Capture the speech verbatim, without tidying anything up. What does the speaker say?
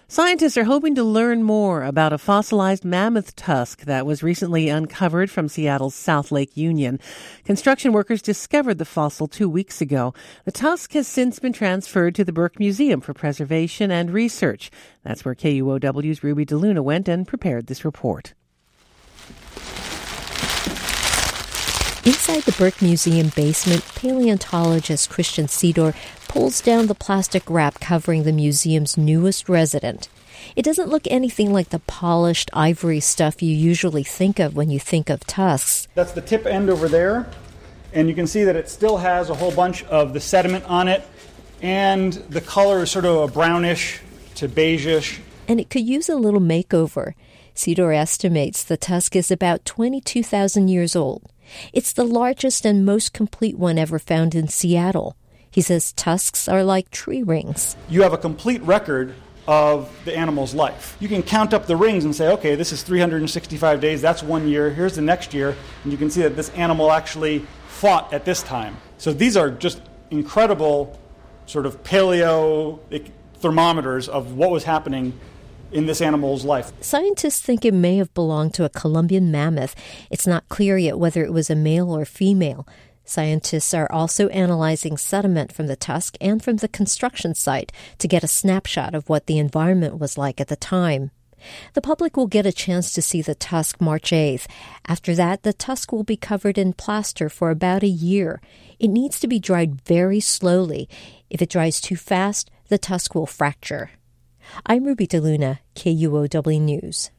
Scientists are hoping to learn more about a fossilized mammoth tusk that was recently uncovered from Seattle's South Lake Union. Construction workers discovered the fossil two weeks ago. The tusk has since been transferred to the Burke Museum for preservation and research. That's where K U O W's Ruby DeLuna went and prepared this report. Inside the Burke Museum basement, paleontologist Christian Sidor pulls down the plastic wrap covering the museum's newest resident. It doesn't look anything like the polished ivory stuff you usually think of when you think of tusks. That's the tip end over there, and you can see that it still has a whole bunch of the sediment on it, and the color is sort of a brownish to beigeish. And it could use a little makeover. Sidor estimates the tusk is about twenty-two thousand years old. It's the largest and most complete one ever found in Seattle. He says tusks are like tree rings. You have a complete record of the animal's life. You can count up the rings and say, okay, this is three hundred sixty-five days, that's one year, here's the next year, and you can see that this animal actually fought at this time. So these are just incredible sort of paleo thermometers of what was happening in this animal's life. Scientists think it may have belonged to a Columbian mammoth. It's not clear yet whether it was a male or female. Scientists are also analyzing sediment from the tusk and from the construction site to get a snapshot of what the environment was like at the time. The public will get a chance to see the tusk March eighth. After that, the tusk will be covered in plaster for about a year. It needs to be dried very slowly. If it dries too fast, the tusk will fracture. I'm Ruby DeLuna, K U O W News.